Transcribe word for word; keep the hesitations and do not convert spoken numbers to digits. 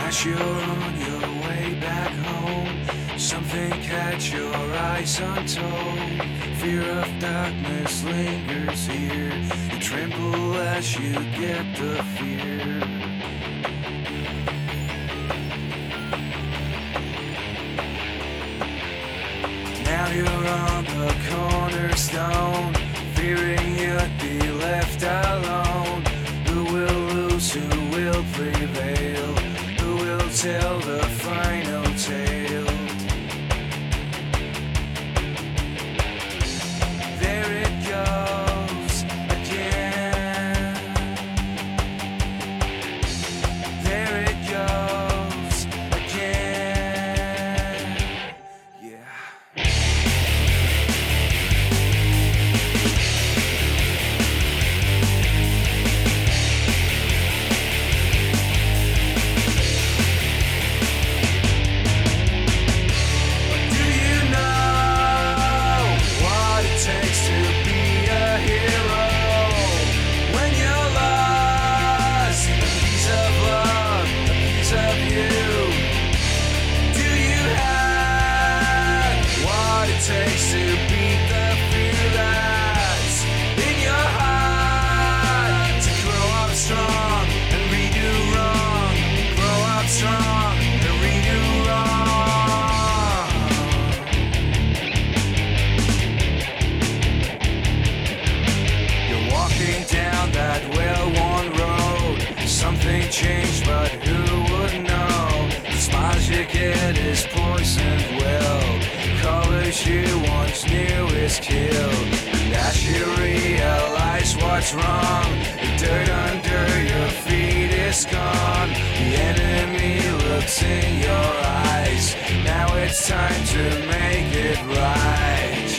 As you're on your way back home, something catch your eyes untold. Fear of darkness lingers here. You tremble as you get the fear. Now you're on the cornerstone, fearing you'd be left alone. Who will lose, who will prevail? Who will tell the final tale? There it goes again. There it goes again. Yeah. Takes to beat the fear that's in your heart. To grow up strong and redo wrong. Grow up strong and redo wrong. You're walking down that well-worn road. Something changed, but who would know? The smiles you get is poisoned well. Colors you once knew is killed. And as you realize what's wrong, the dirt under your feet is gone. The enemy looks in your eyes. Now it's time to make it right.